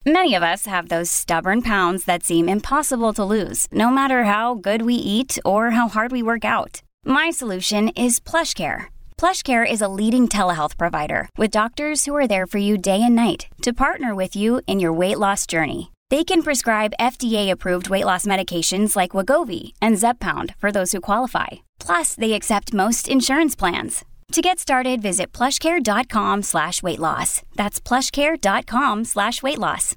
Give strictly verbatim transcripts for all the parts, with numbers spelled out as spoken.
Many of us have those stubborn pounds that seem impossible to lose, no matter how good we eat or how hard we work out. My solution is PlushCare. PlushCare is a leading telehealth provider with doctors who are there for you day and night to partner with you in your weight loss journey. They can prescribe F D A-approved weight loss medications like Wegovy and Zepbound for those who qualify. Plus, they accept most insurance plans. To get started, visit plushcare.com slash weight loss. That's plushcare.com slash weight loss.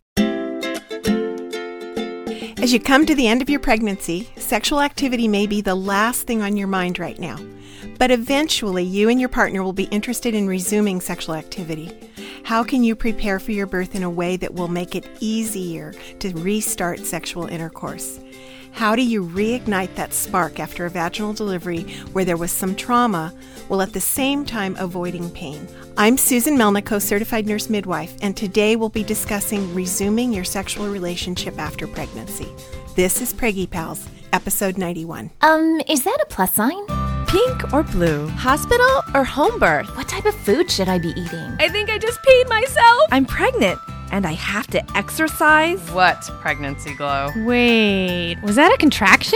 As you come to the end of your pregnancy, sexual activity may be the last thing on your mind right now. But eventually, you and your partner will be interested in resuming sexual activity. How can you prepare for your birth in a way that will make it easier to restart sexual intercourse? How do you reignite that spark after a vaginal delivery where there was some trauma, while at the same time avoiding pain? I'm Susan Melnick, certified nurse midwife, and today we'll be discussing resuming your sexual relationship after pregnancy. This is Preggy Pals, episode ninety-one. Um, is that a plus sign? Pink or blue? Hospital or home birth? What type of food should I be eating? I think I just peed myself. I'm pregnant, and I have to exercise. What pregnancy glow? Wait, was that a contraction?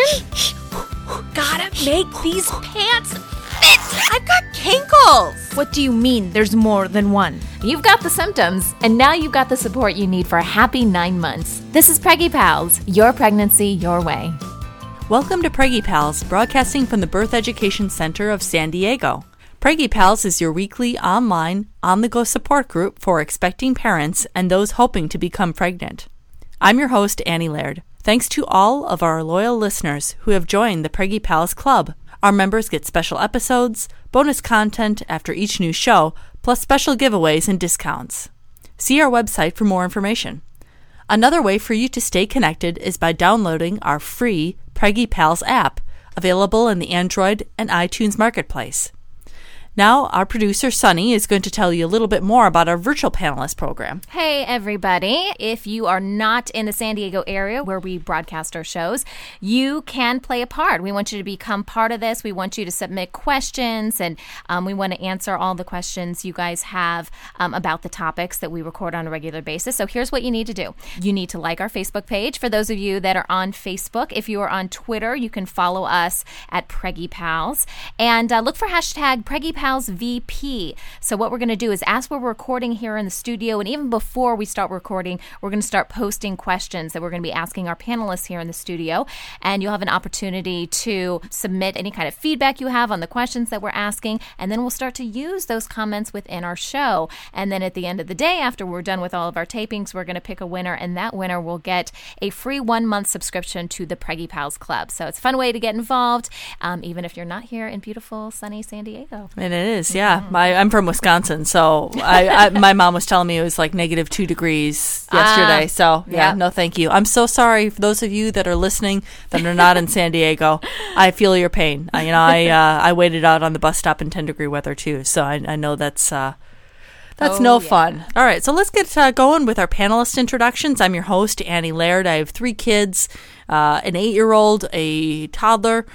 Gotta make these pants fit. I've got kinkles. What do you mean there's more than one? You've got the symptoms, and now you've got the support you need for a happy nine months. This is Preggy Pals, your pregnancy, your way. Welcome to Preggy Pals, broadcasting from the Birth Education Center of San Diego. Preggy Pals is your weekly online, on-the-go support group for expecting parents and those hoping to become pregnant. I'm your host, Annie Laird. Thanks to all of our loyal listeners who have joined the Preggy Pals Club. Our members get special episodes, bonus content after each new show, plus special giveaways and discounts. See our website for more information. Another way for you to stay connected is by downloading our free Preggy Pals app, available in the Android and iTunes marketplace. Now, our producer, Sunny, is going to tell you a little bit more about our virtual panelist program. Hey, everybody. If you are not in the San Diego area where we broadcast our shows, you can play a part. We want you to become part of this. We want you to submit questions, and um, we want to answer all the questions you guys have um, about the topics that we record on a regular basis. So here's what you need to do. You need to like our Facebook page. For those of you that are on Facebook, if you are on Twitter, you can follow us at Preggy Pals. And uh, look for hashtag Preggy Pals. Pals V P. So what we're going to do is, as we're recording here in the studio, and even before we start recording, we're going to start posting questions that we're going to be asking our panelists here in the studio, and you'll have an opportunity to submit any kind of feedback you have on the questions that we're asking, and then we'll start to use those comments within our show. And then at the end of the day, after we're done with all of our tapings, we're going to pick a winner, and that winner will get a free one-month subscription to the Preggy Pals Club. So it's a fun way to get involved, um, even if you're not here in beautiful, sunny San Diego. And it is, yeah. Mm-hmm. My, I'm from Wisconsin, so I, I, my mom was telling me it was like negative two degrees yesterday. Ah, so, yeah, yeah, no thank you. I'm so sorry for those of you that are listening that are not in San Diego. I feel your pain. I, you know, I uh, I waited out on the bus stop in ten degree weather, too, so I, I know that's... Uh, That's oh, no yeah. fun. All right, so let's get uh, going with our panelist introductions. I'm your host, Annie Laird. I have three kids, uh, an eight-year-old, a toddler,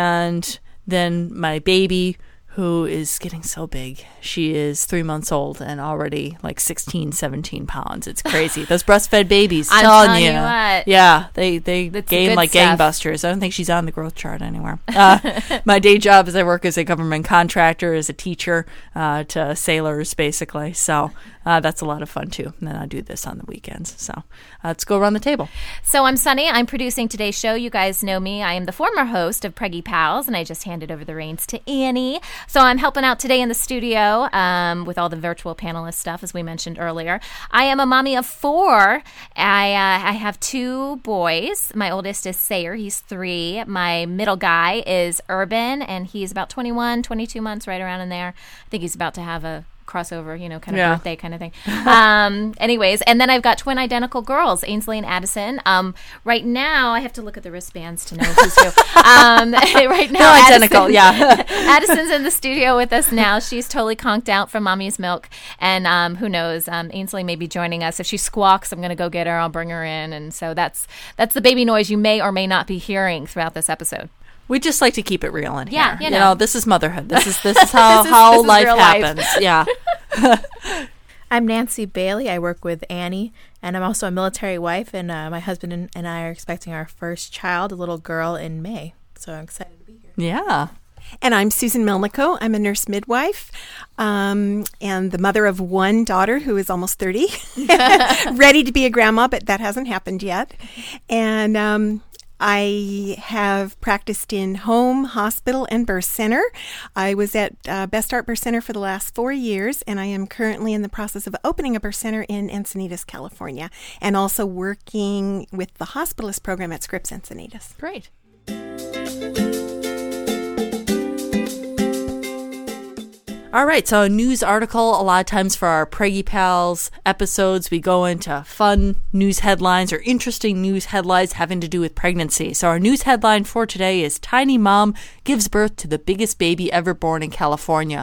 and then my baby, who is getting so big. She is three months old and already like sixteen, seventeen pounds. It's crazy. Those breastfed babies, I'm telling, telling you. you what. Yeah, they, they That's gain like stuff. gangbusters. I don't think she's on the growth chart anywhere. Uh, my day job is I work as a government contractor, as a teacher uh, to sailors, basically. So uh, that's a lot of fun, too. And then I do this on the weekends. So uh, let's go around the table. So I'm Sunny. I'm producing today's show. You guys know me. I am the former host of Preggy Pals, and I just handed over the reins to Annie. So I'm helping out today in the studio um, with all the virtual panelist stuff, as we mentioned earlier. I am a mommy of four. I uh, I have two boys. My oldest is Sayer. He's three. My middle guy is Urban, and he's about twenty-one, twenty-two months, right around in there. I think he's about to have a crossover, you know, kind of yeah. birthday kind of thing. Um, anyways, and then I've got twin identical girls, Ainsley and Addison. Um, right now, I have to look at the wristbands to know who's who. Um, right now, They're identical, Addison, yeah. Addison's in the studio with us now. She's totally conked out from mommy's milk, and um, who knows, um, Ainsley may be joining us. If she squawks, I'm going to go get her. I'll bring her in, and so that's that's the baby noise you may or may not be hearing throughout this episode. We just like to keep it real in yeah, here. You know. You know, this is motherhood. This is this is how, this is, how this is life real happens. Life. Yeah. I'm Nancy Bailey. I work with Annie, and I'm also a military wife, and uh, my husband and, and I are expecting our first child, a little girl, in May. So I'm excited to be here. Yeah. And I'm Susan Melnico. I'm a nurse midwife um, and the mother of one daughter who is almost thirty, ready to be a grandma, but that hasn't happened yet. And um, I have practiced in home, hospital, and birth center. I was at uh, Best Start Birth Center for the last four years, and I am currently in the process of opening a birth center in Encinitas, California, and also working with the hospitalist program at Scripps Encinitas. Great. All right, so a news article, a lot of times for our Preggy Pals episodes, we go into fun news headlines or interesting news headlines having to do with pregnancy. So our news headline for today is Tiny Mom Gives Birth to the Biggest Baby Ever Born in California.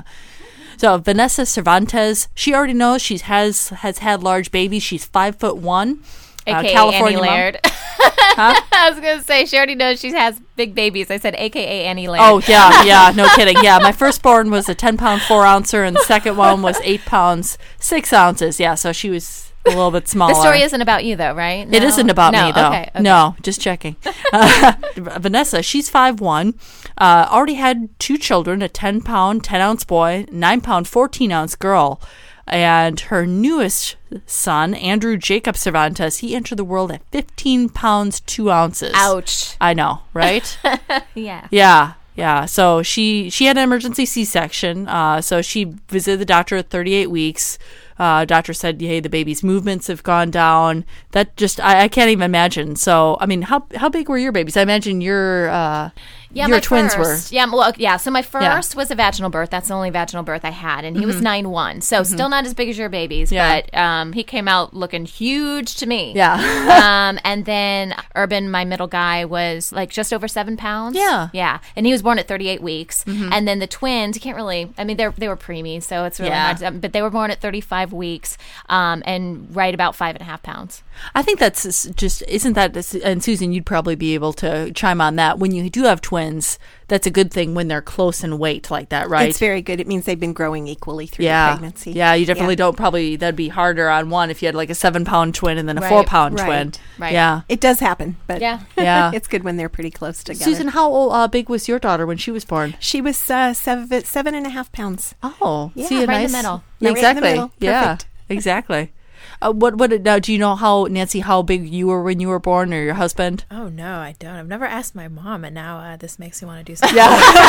So Vanessa Cervantes, she already knows she has has had large babies. She's five foot one. A K A uh, California Annie Laird. Huh? I was going to say, she already knows she has big babies. I said A K A Annie Laird. Oh, yeah, yeah, no kidding. Yeah, my firstborn was a ten pound four ouncer, and the second one was eight pounds six ounces. Yeah, so she was a little bit smaller. The story isn't about you, though, right? No? It isn't about no, me, though. Okay, okay. No, just checking. Uh, Vanessa, she's five one, uh, already had two children, a ten pound ten ounce boy, nine pound fourteen ounce girl. And her newest son, Andrew Jacob Cervantes, he entered the world at fifteen pounds two ounces. Ouch. I know, right? Yeah. Yeah. Yeah. So she, she had an emergency C-section. Uh, so she visited the doctor at thirty-eight weeks. Uh, doctor said, hey, the baby's movements have gone down. That just, I, I can't even imagine. So, I mean, how how big were your babies? I imagine your, uh, Yeah, your my twins first, were. Yeah, well, yeah. So my first Yeah. was a vaginal birth. That's the only vaginal birth I had, and he Mm-hmm. was nine one. So Mm-hmm. still not as big as your babies, Yeah. but um, he came out looking huge to me. Yeah. um, and then Urban, my middle guy, was like just over seven pounds. Yeah. yeah. And he was born at thirty-eight weeks. And then the twins, you can't really. I mean, they they were preemies, so it's really Yeah. hard. To, but they were born at thirty-five weeks, um, and right about five and a half pounds. I think that's just, isn't that, and Susan, you'd probably be able to chime on that. When you do have twins, that's a good thing when they're close in weight like that, right? It's very good. It means they've been growing equally through yeah. the pregnancy. Yeah, you definitely Yeah. don't probably, that'd be harder on one if you had like a seven pound twin and then a Right, four pound right, twin. right. Yeah. It does happen, but Yeah. Yeah. it's good when they're pretty close together. Susan, how old, uh, big was your daughter when she was born? She was uh, seven, seven and a half pounds. Oh, Yeah, see a right in nice, the middle. Yeah, right in the exactly. middle. Yeah, Perfect. exactly. Uh, what, what, now, do you know how, Nancy, how big you were when you were born, or your husband? Oh, no, I don't. I've never asked my mom, and now uh, this makes me want to do something.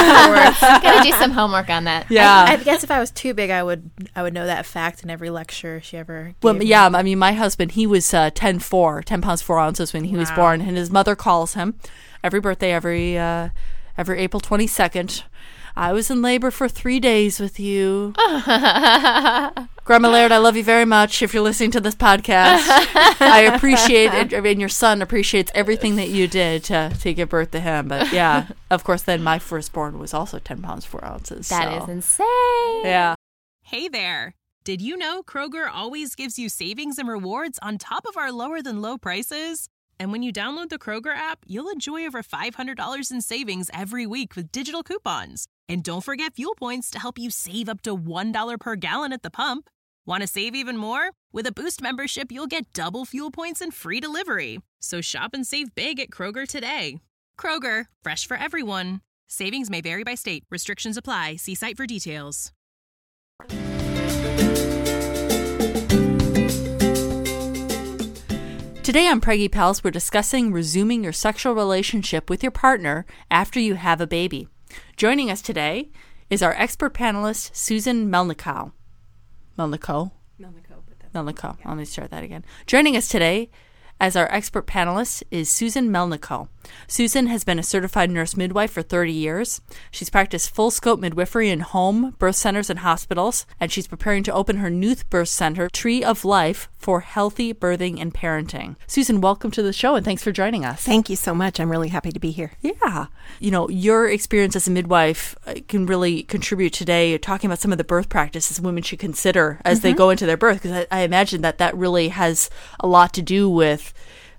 Gotta do some homework on that. Yeah. I, I guess if I was too big, I would I would know that fact in every lecture she ever gave Well, me. yeah, I mean, my husband, he was uh, ten four, ten pounds four ounces when he was Wow. born, and his mother calls him every birthday, every uh, every April twenty-second. I was in labor for three days with you. Grandma Laird, I love you very much if you're listening to this podcast. I appreciate it. I mean, your son appreciates everything that you did to, to give birth to him. But yeah, of course, then my firstborn was also ten pounds four ounces. That so. is insane. Yeah. Hey there! Did you know Kroger always gives you savings and rewards on top of our lower than low prices? And when you download the Kroger app, you'll enjoy over five hundred dollars in savings every week with digital coupons. And don't forget fuel points to help you save up to one dollar per gallon at the pump. Want to save even more? With a Boost membership, you'll get double fuel points and free delivery. So shop and save big at Kroger today. Kroger, fresh for everyone. Savings may vary by state. Restrictions apply. See site for details. Today on Preggy Pals, we're discussing resuming your sexual relationship with your partner after you have a baby. Joining us today is our expert panelist, Susan Melnico. Melnico? Melnico, but that's Melnico. Let me start that again. Joining us today as our expert panelist is Susan Melnico. Susan has been a certified nurse midwife for thirty years. She's practiced full-scope midwifery in home, birth centers, and hospitals, and she's preparing to open her new birth center, Tree of Life, for healthy birthing and parenting. Susan, welcome to the show, and thanks for joining us. Thank you so much. I'm really happy to be here. Yeah. You know, your experience as a midwife uh, can really contribute today, talking about some of the birth practices women should consider as they go into their birth, because I, I imagine that that really has a lot to do with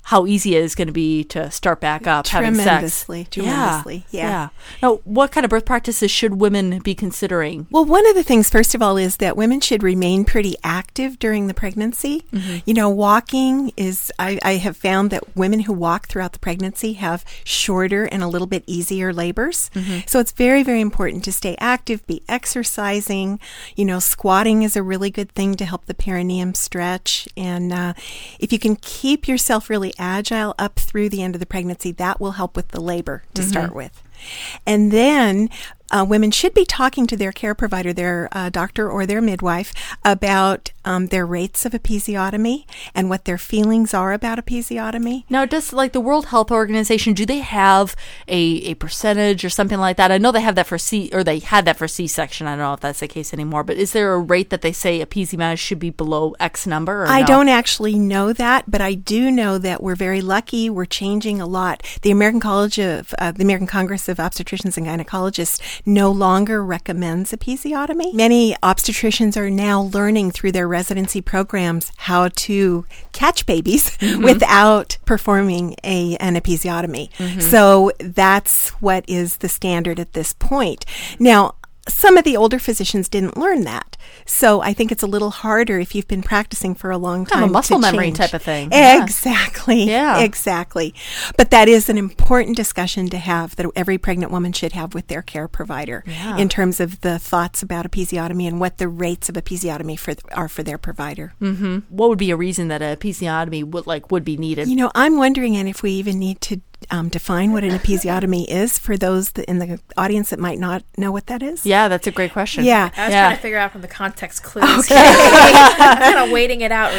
how easy it is going to be to start back up having sex. Tremendously, tremendously, yeah. yeah. yeah. Now, what kind of birth practices should women be considering? Well, one of the things, first of all, is that women should remain pretty active during the pregnancy. Mm-hmm. You know, walking is, I, I have found that women who walk throughout the pregnancy have shorter and a little bit easier labors. Mm-hmm. So it's very, very important to stay active, be exercising. You know, squatting is a really good thing to help the perineum stretch. And uh, if you can keep yourself really agile up through the end of the pregnancy, that will help with the labor to mm-hmm. start with. And then uh, women should be talking to their care provider, their uh, doctor or their midwife, about um, their rates of episiotomy and what their feelings are about episiotomy. Now, does like the World Health Organization, do they have a, a percentage or something like that? I know they have that for C, or they had that for C-section. I don't know if that's the case anymore, but is there a rate that they say episiotomy should be below X number? Or I no? don't actually know that, but I do know that we're very lucky. We're changing a lot. The American College of uh, the American Congress of Obstetricians and Gynecologists no longer recommends episiotomy. Many obstetricians are now learning through their residency programs how to catch babies mm-hmm. without performing a an episiotomy. Mm-hmm. So that's what is the standard at this point. Now, some of the older physicians didn't learn that. So I think it's a little harder if you've been practicing for a long time. Kind of a muscle to memory change. type of thing. Exactly. Yeah. Exactly. But that is an important discussion to have that every pregnant woman should have with their care provider yeah. in terms of the thoughts about episiotomy and what the rates of episiotomy for, are for their provider. Mm-hmm. What would be a reason that a episiotomy would like would be needed? You know, I'm wondering, and if we even need to Um, define what an episiotomy is for those that in the audience that might not know what that is? Yeah, that's a great question. Yeah. I was yeah. trying to figure out from the context clues. Okay. I'm kind of waiting it out.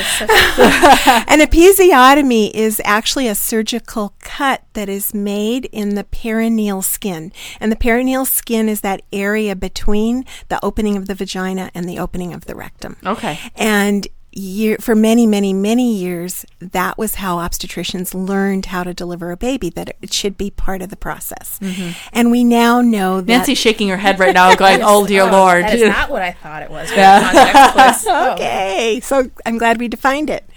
An episiotomy is actually a surgical cut that is made in the perineal skin. And the perineal skin is that area between the opening of the vagina and the opening of the rectum. Okay. And Year, for many, many, many years, that was how obstetricians learned how to deliver a baby, that it should be part of the process. Mm-hmm. And we now know that... Nancy's shaking her head right now going, oh, dear oh, Lord. That is not what I thought it was. Yeah. Oh. Okay, so I'm glad we defined it.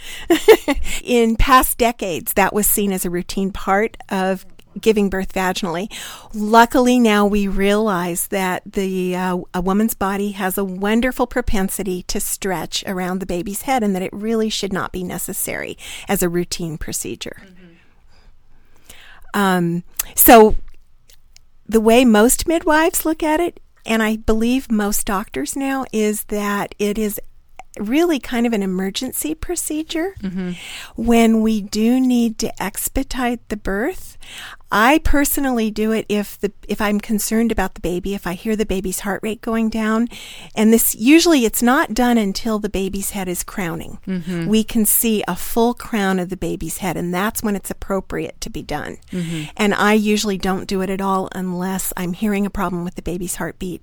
In past decades, that was seen as a routine part of giving birth vaginally. Luckily, now we realize that the uh, a woman's body has a wonderful propensity to stretch around the baby's head, and that it really should not be necessary as a routine procedure. Mm-hmm. Um, so the way most midwives look at it, and I believe most doctors now, is that it is really kind of an emergency procedure. Mm-hmm. When we do need to expedite the birth, I personally do it if the if I'm concerned about the baby, if I hear the baby's heart rate going down, and this usually it's not done until the baby's head is crowning. Mm-hmm. We can see a full crown of the baby's head, and that's when it's appropriate to be done. Mm-hmm. And I usually don't do it at all unless I'm hearing a problem with the baby's heartbeat,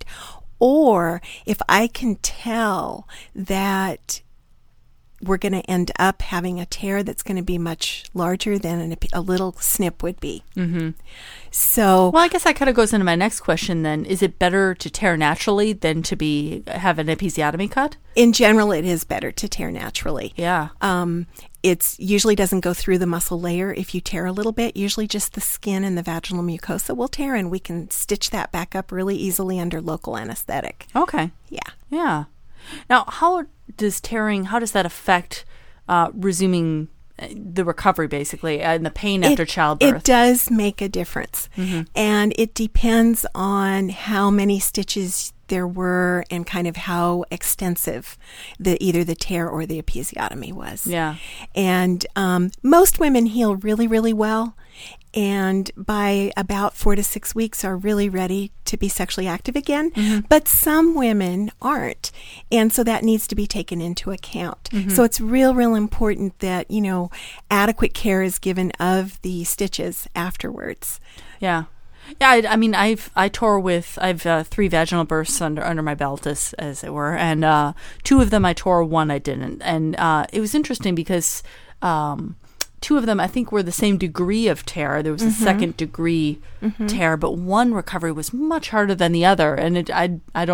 or if I can tell that we're going to end up having a tear that's going to be much larger than an, a little snip would be. Mm-hmm. So, well, I guess that kind of goes into my next question then. Is it better to tear naturally than to be have an episiotomy cut? In general, it is better to tear naturally. Yeah. Um, it usually doesn't go through the muscle layer if you tear a little bit. Usually just the skin and the vaginal mucosa will tear, and we can stitch that back up really easily under local anesthetic. Okay. Yeah. Yeah. Now, how does tearing, how does that affect uh, resuming the recovery, basically, and the pain after it, childbirth? It does make a difference. Mm-hmm. And it depends on how many stitches there were and kind of how extensive the either the tear or the episiotomy was. Yeah. And um, most women heal really, really well. And by about four to six weeks are really ready to be sexually active again. Mm-hmm. But some women aren't. And so that needs to be taken into account. Mm-hmm. So it's real, real important that, you know, adequate care is given of the stitches afterwards. Yeah. Yeah, I, I mean, I've I tore with I've uh, three vaginal births under under my belt, as as it were, and uh, two of them I tore, one I didn't, and uh, it was interesting because um, two of them I think were the same degree of tear. There was mm-hmm. a second degree mm-hmm. tear, but one recovery was much harder than the other, and it, I I don't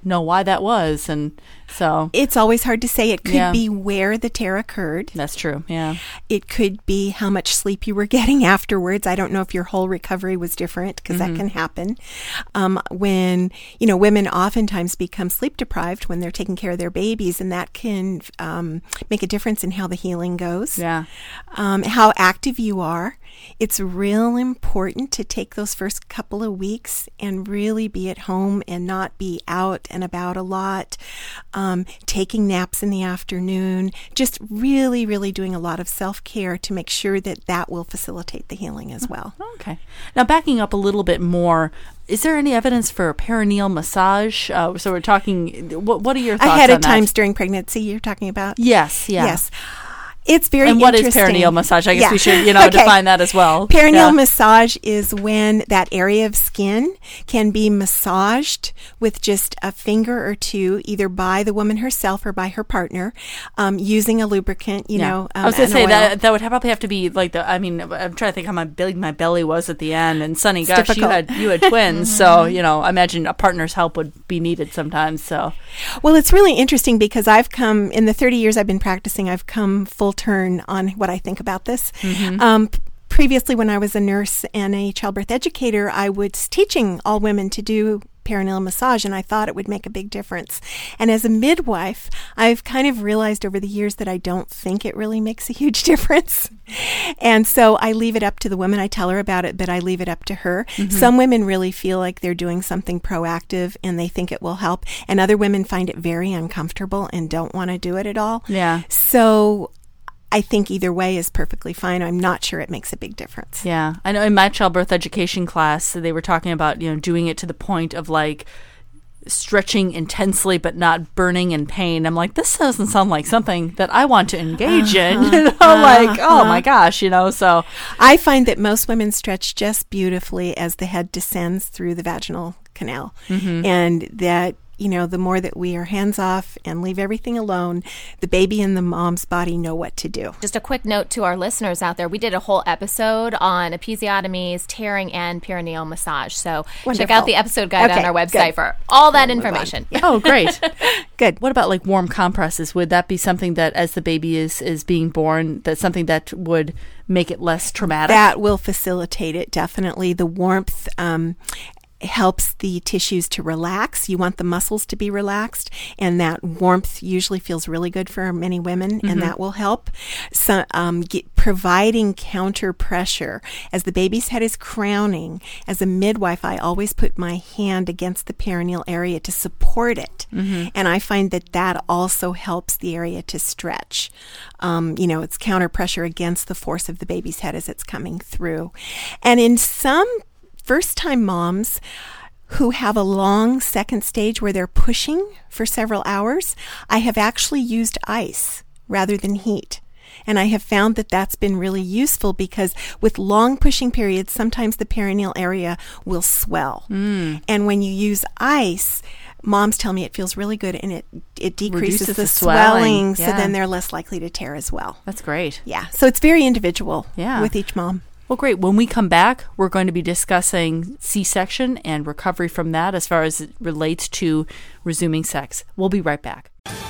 know why that was. And so it's always hard to say. It could Yeah. be where the tear occurred. that's true. Yeah. It could be how much sleep you were getting afterwards. I don't know if your whole recovery was different, because that can happen. Um, when, you know, women oftentimes become sleep deprived when they're taking care of their babies, and that can um, make a difference in how the healing goes. Yeah. Um, how active you are. It's real important to take those first couple of weeks and really be at home and not be out and about a lot. Um, taking naps in the afternoon, just really, really doing a lot of self-care to make sure that that will facilitate the healing as well. Okay. Now, backing up a little bit more, is there any evidence for perineal massage? Uh, so we're talking, what, what are your thoughts Ahead on of that? times during pregnancy, you're talking about? Yes, yeah. Yes. It's very And what is interesting. perineal massage? I guess Yeah. we should, you know, Okay. define that as well. Perineal Yeah. massage is when that area of skin can be massaged with just a finger or two, either by the woman herself or by her partner, um, using a lubricant, you Yeah. know. Um, I was going an to say oil. that that would probably have to be like the. I mean, I'm trying to think how my big my belly was at the end. And Sunny, It's gosh, difficult. you had you had twins, so you know, I imagine a partner's help would be needed sometimes. So Well, it's really interesting because I've come, in the thirty years I've been practicing, I've come full turn on what I think about this. Mm-hmm. Um, p- previously, when I was a nurse and a childbirth educator, I was teaching all women to do perineal massage, and I thought it would make a big difference. And as a midwife, I've kind of realized over the years that I don't think it really makes a huge difference. And so I leave it up to the woman. I tell her about it, but I leave it up to her. Mm-hmm. Some women really feel like they're doing something proactive and they think it will help, and other women find it very uncomfortable and don't want to do it at all. Yeah. So I think either way is perfectly fine. I'm not sure it makes a big difference. yeah, I know in my childbirth education class they were talking about you know doing it to the point of like stretching intensely but not burning in pain. I'm like, this doesn't sound like something that I want to engage in. You know, like, oh my gosh, you know. So I find that most women stretch just beautifully as the head descends through the vaginal canal. Mm-hmm. And that, you know, the more that we are hands off and leave everything alone, the baby and the mom's body know what to do. Just a quick note to our listeners out there. We did a whole episode on episiotomies, tearing, and perineal massage. So check Wonderful. out the episode guide Okay, on our website good. for all that We'll move on. information. oh, great. Good. What about like warm compresses? Would that be something that, as the baby is is being born, that's something that would make it less traumatic? That will facilitate it, definitely. The warmth um, helps the tissues to relax. You want the muscles to be relaxed, and that warmth usually feels really good for many women, and that will help. So, um, get, providing counter pressure. As the baby's head is crowning, as a midwife, I always put my hand against the perineal area to support it, and I find that that also helps the area to stretch. Um, you know, it's counter pressure against the force of the baby's head as it's coming through. And in some first-time moms who have a long second stage where they're pushing for several hours, I have actually used ice rather than heat. And I have found that that's been really useful because with long pushing periods, sometimes the perineal area will swell. Mm. And when you use ice, moms tell me it feels really good and it, it decreases Reduces the, the swelling. swelling, so Yeah. then they're less likely to tear as well. That's great. Yeah, so it's very individual Yeah. with each mom. Well, great. When we come back, we're going to be discussing C-section and recovery from that as far as it relates to resuming sex. We'll be right back.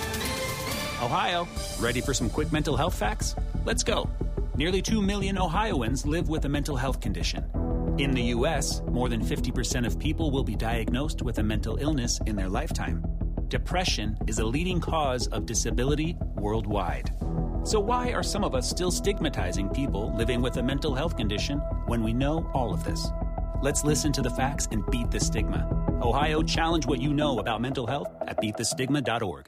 Ohio, ready for some quick mental health facts? Let's go. Nearly two million Ohioans live with a mental health condition. In the U S, more than fifty percent of people will be diagnosed with a mental illness in their lifetime. Depression is a leading cause of disability worldwide. So why are some of us still stigmatizing people living with a mental health condition when we know all of this? Let's listen to the facts and beat the stigma. Ohio, challenge what you know about mental health at beat the stigma dot org.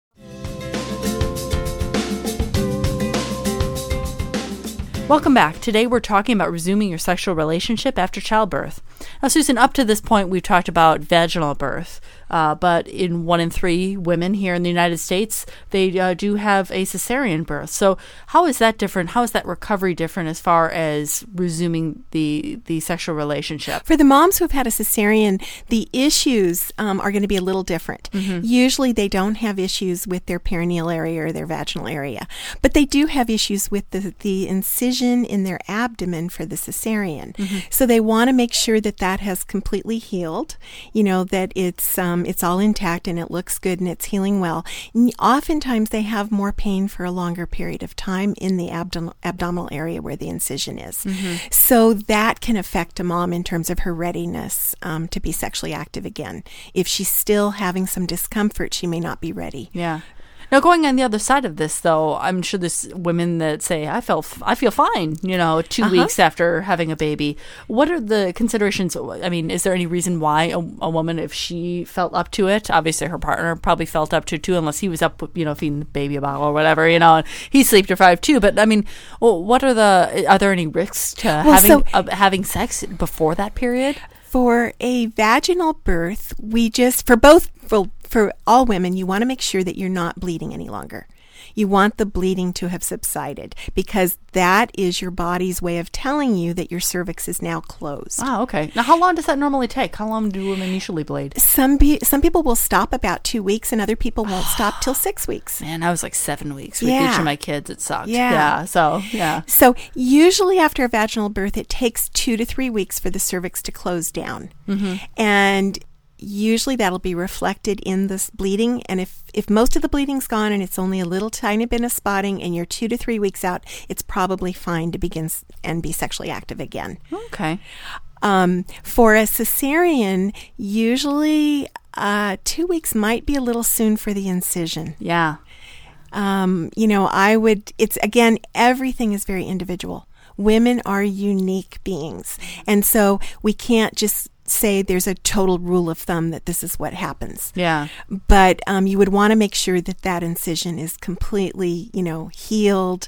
Welcome back. Today we're talking about resuming your sexual relationship after childbirth. Now, Susan, up to this point we've talked about vaginal birth, uh, but in one in three women here in the United States, they uh, do have a cesarean birth. So how is that different? How is that recovery different as far as resuming the, the sexual relationship? For the moms who have had a cesarean, the issues um, are going to be a little different. Mm-hmm. Usually they don't have issues with their perineal area or their vaginal area, but they do have issues with the, the incision in their abdomen for the cesarean. Mm-hmm. So they want to make sure that that has completely healed, you know, that it's um, um, it's all intact and it looks good and it's healing well, n- oftentimes they have more pain for a longer period of time in the abdom- abdominal area where the incision is. Mm-hmm. So that can affect a mom in terms of her readiness um, to be sexually active again. If she's still having some discomfort, she may not be ready. Yeah. Now, going on the other side of this, though, I'm sure there's women that say, I felt, I feel fine, you know, two uh-huh. weeks after having a baby. What are the considerations? I mean, is there any reason why a, a woman, if she felt up to it, obviously her partner probably felt up to it too, unless he was up, you know, feeding the baby a bottle or whatever, you know, and he's sleep deprived too. But I mean, well, what are the, are there any risks to well, having, so, uh, having sex before that period? For a vaginal birth, we just, for both, for, for all women, you want to make sure that you're not bleeding any longer. You want the bleeding to have subsided because that is your body's way of telling you that your cervix is now closed. Oh, okay. Now, how long does that normally take? How long do women usually bleed? Some be- some people will stop about two weeks and other people won't stop till six weeks. Man, I was like seven weeks with yeah. each of my kids. It sucked. Yeah. yeah. So, yeah. So, usually after a vaginal birth, it takes two to three weeks for the cervix to close down. Mm-hmm. And usually that'll be reflected in this bleeding. And if, if most of the bleeding's gone and it's only a little tiny bit of spotting and you're two to three weeks out, it's probably fine to begin s- and be sexually active again. Okay. Um, for a cesarean, usually uh, two weeks might be a little soon for the incision. Yeah. Um, you know, I would, it's again, everything is very individual. Women are unique beings. And so we can't just say there's a total rule of thumb that this is what happens. Yeah. But um, you would want to make sure that that incision is completely, you know, healed.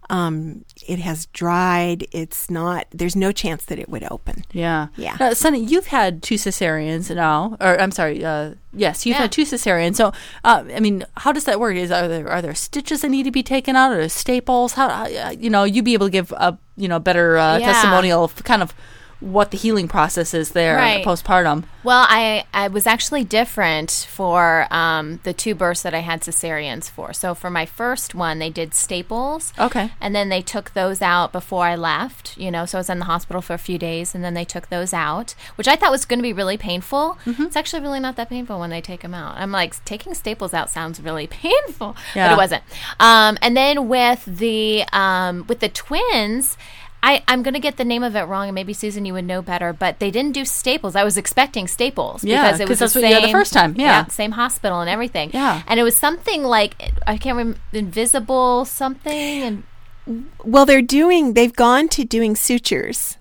Um, it has dried. It's not, there's no chance that it would open. Yeah. Yeah. Uh, Sunny, you've had two cesareans now, or I'm sorry, uh, yes, you've yeah. had two cesareans. So, uh, I mean, how does that work? Is are there are there stitches that need to be taken out, or staples? How, how you know, you'd be able to give a you know better uh, yeah. testimonial of kind of what the healing process is there right. postpartum. Well, I, I was actually different for um, the two births that I had cesareans for. So for my first one, they did staples. Okay. And then they took those out before I left, you know, so I was in the hospital for a few days, and then they took those out, which I thought was going to be really painful. Mm-hmm. It's actually really not that painful when they take them out. I'm like, taking staples out sounds really painful, yeah. but it wasn't. Um, and then with the um, with the twins, I, I'm going to get the name of it wrong, and maybe, Susan, you would know better, but they didn't do staples. I was expecting staples yeah, because it was the that's same, what you had the first time. Yeah. yeah, same hospital and everything. Yeah. And it was something like, I can't remember, invisible something. And Well, they're doing, they've gone to doing sutures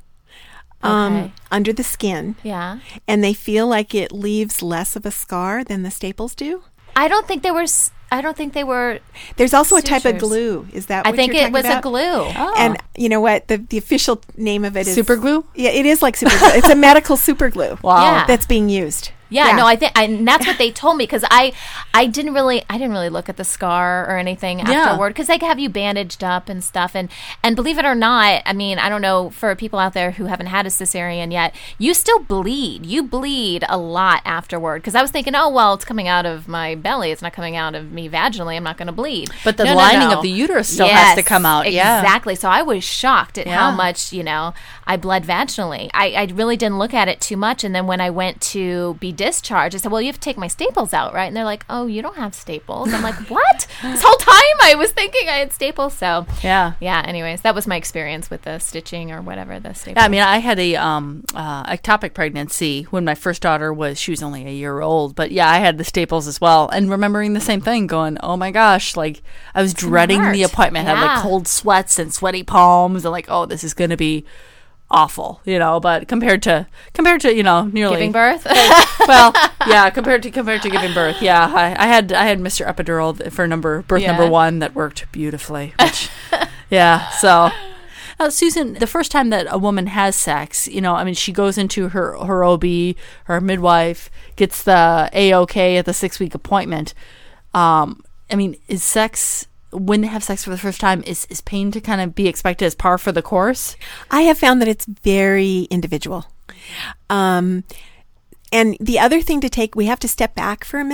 um, Okay. under the skin. Yeah. And they feel like it leaves less of a scar than the staples do. I don't think there was... I don't think they were. There's also a type of sutures. glue. Is that I what think you're it talking was about? a glue. Oh. And you know what? The the official name of it is super glue. Yeah, it is like super glue. It's a medical super glue. Wow. Yeah. That's being used. Yeah, Yeah. no, I think, and that's what they told me, because I, I didn't really, I didn't really look at the scar or anything Yeah. afterward, because they have you bandaged up and stuff, and and believe it or not, I mean, I don't know, for people out there who haven't had a cesarean yet, you still bleed, you bleed a lot afterward, because I was thinking, oh well, it's coming out of my belly, it's not coming out of me vaginally, I'm not going to bleed. But the No, no, lining no. of the uterus still Yes, has to come out. Yeah. Exactly. So I was shocked at Yeah. how much, you know, I bled vaginally. I, I really didn't look at it too much. And then when I went to be discharged, I said, well, you have to take my staples out, right? And they're like, oh, you don't have staples. I'm like, what? This whole time I was thinking I had staples. So Yeah. yeah, anyways, that was my experience with the stitching or whatever, the staples. Yeah, I mean, I had a um, uh, ectopic pregnancy when my first daughter was, she was only a year old. But yeah, I had the staples as well. And remembering the same thing, going, oh my gosh, like I was dreading Smart. the appointment. I had Yeah. like cold sweats and sweaty palms and like, oh, this is going to be awful, you know, but compared to, compared to, you know, nearly. Giving birth? Well, yeah, compared to, compared to giving birth. Yeah. I, I had, I had Mister Epidural th- for number, birth Yeah. number one that worked beautifully, which, yeah, so. Uh, Susan, the first time that a woman has sex, you know, I mean, she goes into her, her O B, her midwife, gets the A-OK at the six-week appointment. Um, I mean, is sex, when they have sex for the first time, is, is pain to kind of be expected as par for the course? I have found that it's very individual. Um, and the other thing to take, we have to step back for a minute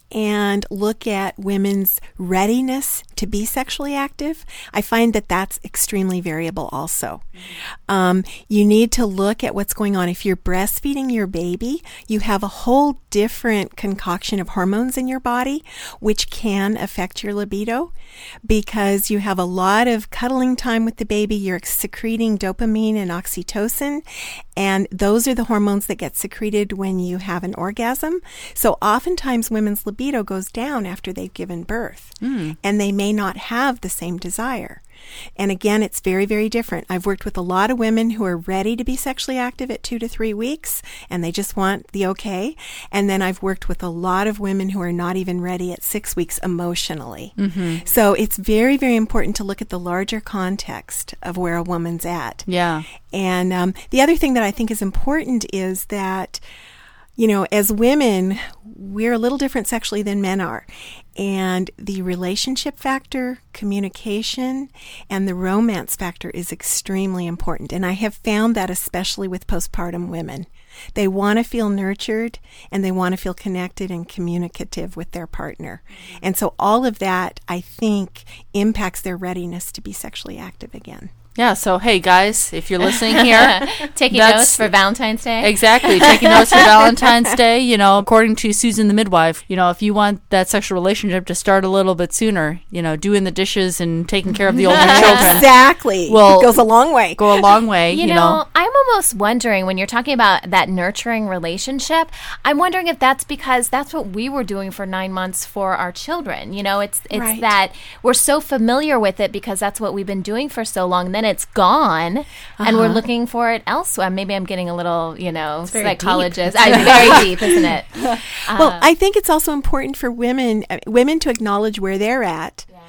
and look at women's readiness to be sexually active, I find that that's extremely variable also. Um, you need to look at what's going on. If you're breastfeeding your baby, you have a whole different concoction of hormones in your body, which can affect your libido because you have a lot of cuddling time with the baby. You're secreting dopamine and oxytocin, and those are the hormones that get secreted when you have an orgasm. So oftentimes women's libido goes down after they've given birth, mm. and they may not have the same desire. And again, it's very, very different. I've worked with a lot of women who are ready to be sexually active at two to three weeks, and they just want the okay. And then I've worked with a lot of women who are not even ready at six weeks emotionally. Mm-hmm. So it's very, very important to look at the larger context of where a woman's at. Yeah. And um, the other thing that I think is important is that, you know, as women, we're a little different sexually than men are. And the relationship factor, communication, and the romance factor is extremely important. And I have found that especially with postpartum women. They want to feel nurtured and they want to feel connected and communicative with their partner. And so all of that, I think, impacts their readiness to be sexually active again. Yeah, so hey guys, if you're listening here, taking notes for Valentine's Day. Exactly, taking notes for Valentine's Day. You know, according to Susan the midwife, you know, if you want that sexual relationship to start a little bit sooner, you know, doing the dishes and taking care of the older children, exactly, will goes a long way. Go a long way. You, you know, know, I'm almost wondering when you're talking about that nurturing relationship, I'm wondering if that's because that's what we were doing for nine months for our children. You know, it's it's right. that we're so familiar with it because that's what we've been doing for so long. Then it's gone, uh-huh. and we're looking for it elsewhere. Maybe I'm getting a little, you know, psychologist. I'm very deep, isn't it? Uh, well, I think it's also important for women uh, women to acknowledge where they're at, yeah.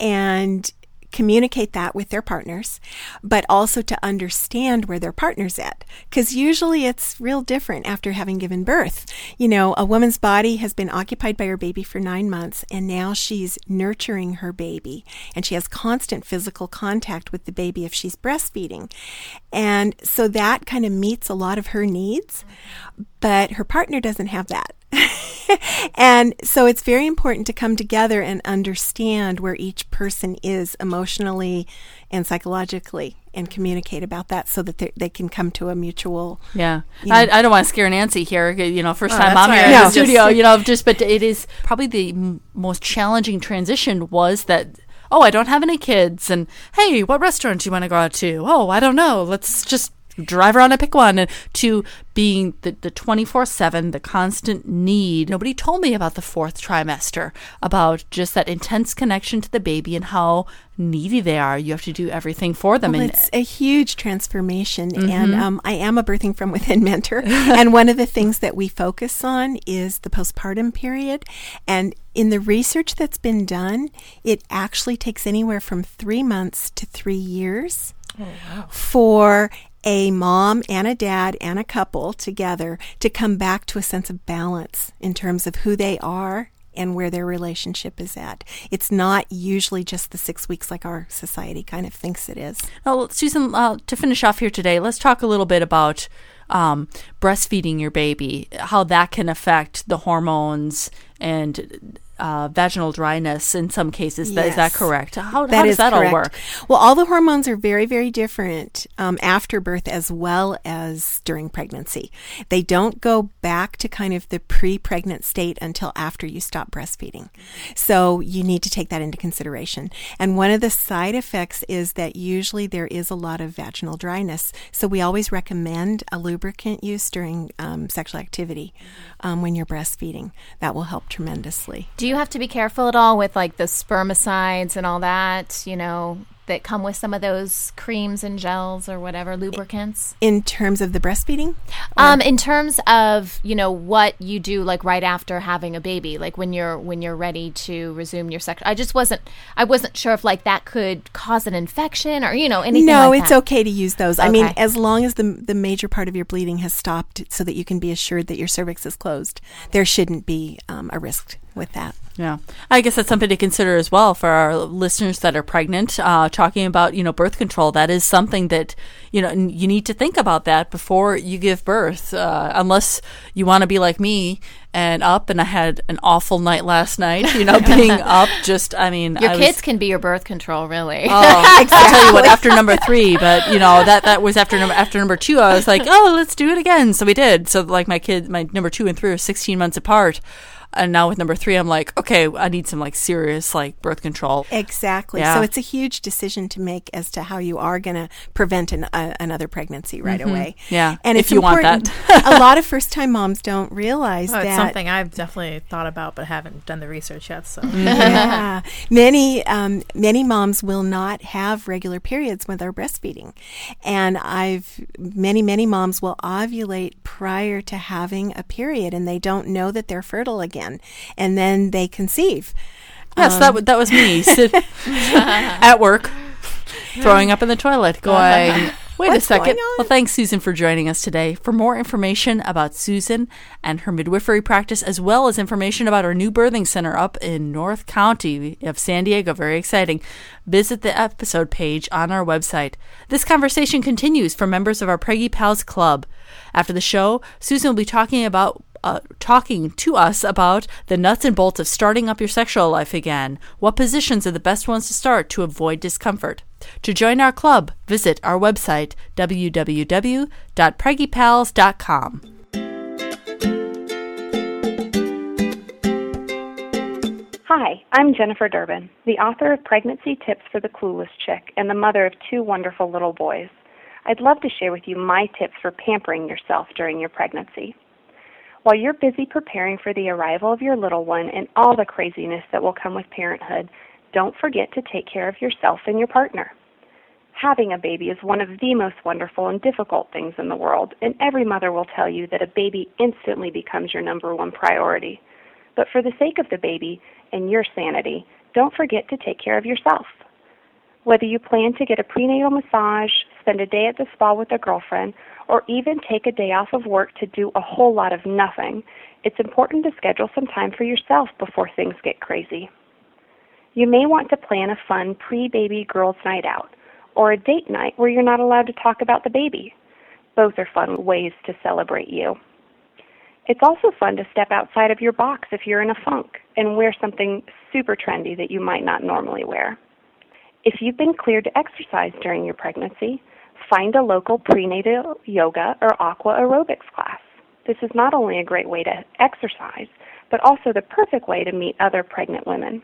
and communicate that with their partners, but also to understand where their partner's at. Because usually it's real different after having given birth. You know, a woman's body has been occupied by her baby for nine months, and now she's nurturing her baby, and she has constant physical contact with the baby if she's breastfeeding. And so that kind of meets a lot of her needs, but her partner doesn't have that. And so it's very important to come together and understand where each person is emotionally and psychologically and communicate about that so that they can come to a mutual... Yeah. You know, I, I don't want to scare Nancy here, you know, first oh, time I'm right. here no, in the studio, you know, just, but it is probably the m- most challenging transition was that, oh, I don't have any kids, and hey, what restaurant do you want to go out to? Oh, I don't know. Let's just drive around and pick one. And to being the, the twenty-four seven, the constant need. Nobody told me about the fourth trimester, about just that intense connection to the baby and how needy they are. You have to do everything for them. Well, and it's a huge transformation. Mm-hmm. And um, I am a Birthing from Within mentor. And one of the things that we focus on is the postpartum period. And in the research that's been done, it actually takes anywhere from three months to three years oh, wow. for a mom and a dad and a couple together to come back to a sense of balance in terms of who they are and where their relationship is at. It's not usually just the six weeks like our society kind of thinks it is. Well, Susan, uh, to finish off here today, let's talk a little bit about um, breastfeeding your baby, how that can affect the hormones and Uh, vaginal dryness in some cases. Yes. Is that correct? How, that how does is that correct. all work? Well, all the hormones are very, very different um, after birth as well as during pregnancy. They don't go back to kind of the pre-pregnant state until after you stop breastfeeding. So you need to take that into consideration. And one of the side effects is that usually there is a lot of vaginal dryness. So we always recommend a lubricant use during um, sexual activity um, when you're breastfeeding. That will help tremendously. Do you have to be careful at all with like the spermicides and all that, you know, that come with some of those creams and gels or whatever, lubricants? In terms of the breastfeeding? Um, in terms of, you know, what you do like right after having a baby, like when you're when you're ready to resume your sex. I just wasn't I wasn't sure if like that could cause an infection or, you know, anything no, like it's that. okay to use those. Okay. I mean, as long as the the major part of your bleeding has stopped so that you can be assured that your cervix is closed, there shouldn't be um, a risk with that. Yeah. I guess that's something to consider as well for our listeners that are pregnant, uh, talking about, you know, birth control. That is something that, you know, you need to think about that before you give birth, uh, unless you want to be like me and up. And I had an awful night last night, you know, being up just, I mean. Your I kids was, can be your birth control, really. Oh, exactly. I'll tell you what, after number three, but, you know, that, that was after number, after number two, I was like, oh, let's do it again. So we did. So like my kid, my number two and three are sixteen months apart. And now with number three, I'm like, okay, I need some like serious like birth control. Exactly. Yeah. So it's a huge decision to make as to how you are going to prevent an, uh, another pregnancy right mm-hmm. away. Yeah. And if it's you important. want that. A lot of first-time moms don't realize oh, that. It's something I've definitely thought about, but haven't done the research yet. So yeah, many um, many moms will not have regular periods when they're breastfeeding, and I've many many moms will ovulate prior to having a period, and they don't know that they're fertile again, and then they conceive. Yes, um, that w- that was me sit at work, throwing up in the toilet, going, wait What's a second. going on? Well, thanks, Susan, for joining us today. For more information about Susan and her midwifery practice, as well as information about our new birthing center up in North County of San Diego, very exciting, visit the episode page on our website. This conversation continues for members of our Preggy Pals Club. After the show, Susan will be talking about Uh, talking to us about the nuts and bolts of starting up your sexual life again. What positions are the best ones to start to avoid discomfort? To join our club, visit our website, w w w dot preggy pals dot com. Hi, I'm Jennifer Durbin, the author of Pregnancy Tips for the Clueless Chick and the mother of two wonderful little boys. I'd love to share with you my tips for pampering yourself during your pregnancy. While you're busy preparing for the arrival of your little one and all the craziness that will come with parenthood, don't forget to take care of yourself and your partner. Having a baby is one of the most wonderful and difficult things in the world, and every mother will tell you that a baby instantly becomes your number one priority. But for the sake of the baby and your sanity, don't forget to take care of yourself. Whether you plan to get a prenatal massage, spend a day at the spa with a girlfriend, or even take a day off of work to do a whole lot of nothing, it's important to schedule some time for yourself before things get crazy. You may want to plan a fun pre-baby girls' night out, or a date night where you're not allowed to talk about the baby. Both are fun ways to celebrate you. It's also fun to step outside of your box if you're in a funk and wear something super trendy that you might not normally wear. If you've been cleared to exercise during your pregnancy, find a local prenatal yoga or aqua aerobics class. This is not only a great way to exercise, but also the perfect way to meet other pregnant women.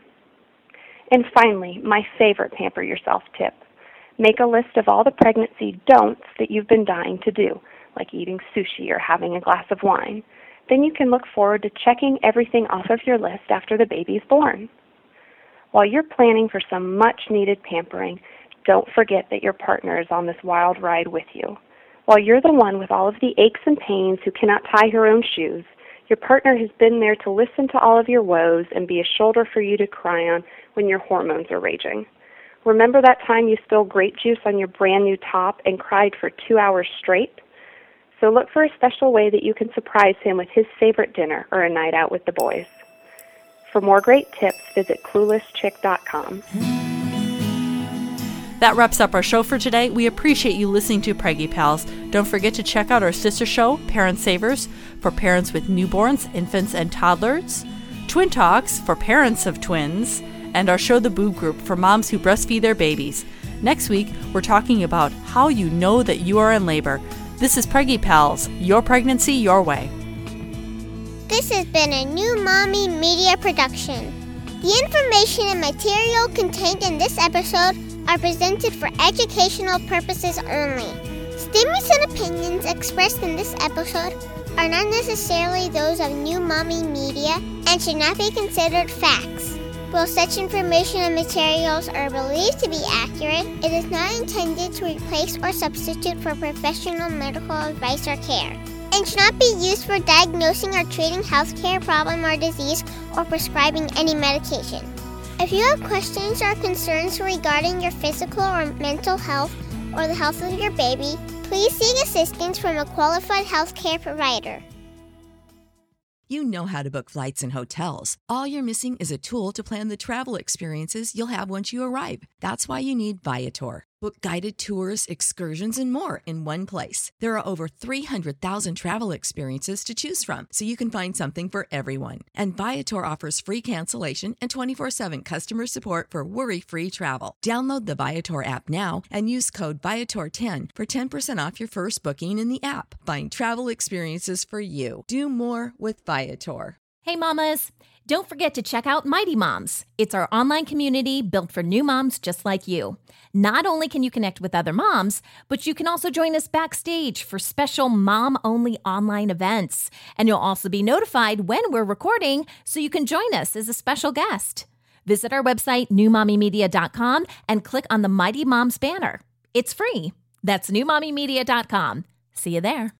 And finally, my favorite pamper yourself tip. Make a list of all the pregnancy don'ts that you've been dying to do, like eating sushi or having a glass of wine. Then you can look forward to checking everything off of your list after the baby's born. While you're planning for some much-needed pampering, don't forget that your partner is on this wild ride with you. While you're the one with all of the aches and pains who cannot tie her own shoes, your partner has been there to listen to all of your woes and be a shoulder for you to cry on when your hormones are raging. Remember that time you spilled grape juice on your brand new top and cried for two hours straight? So look for a special way that you can surprise him with his favorite dinner or a night out with the boys. For more great tips, visit clueless chick dot com. That wraps up our show for today. We appreciate you listening to Preggy Pals. Don't forget to check out our sister show, Parent Savers, for parents with newborns, infants, and toddlers, Twin Talks for parents of twins, and our show The Boob Group for moms who breastfeed their babies. Next week, we're talking about how you know that you are in labor. This is Preggy Pals, your pregnancy, your way. This has been a New Mommy Media production. The information and material contained in this episode are presented for educational purposes only. Statements and opinions expressed in this episode are not necessarily those of New Mommy Media and should not be considered facts. While such information and materials are believed to be accurate, it is not intended to replace or substitute for professional medical advice or care, and should not be used for diagnosing or treating healthcare problem or disease or prescribing any medication. If you have questions or concerns regarding your physical or mental health or the health of your baby, please seek assistance from a qualified healthcare provider. You know how to book flights and hotels. All you're missing is a tool to plan the travel experiences you'll have once you arrive. That's why you need Viator. Book guided tours, excursions, and more in one place. There are over three hundred thousand travel experiences to choose from, so you can find something for everyone. And Viator offers free cancellation and twenty-four seven customer support for worry-free travel. Download the Viator app now and use code Viator ten for ten percent off your first booking in the app. Find travel experiences for you. Do more with Viator. Hey mamas, don't forget to check out Mighty Moms. It's our online community built for new moms just like you. Not only can you connect with other moms, but you can also join us backstage for special mom-only online events. And you'll also be notified when we're recording so you can join us as a special guest. Visit our website, new mommy media dot com, and click on the Mighty Moms banner. It's free. That's new mommy media dot com. See you there.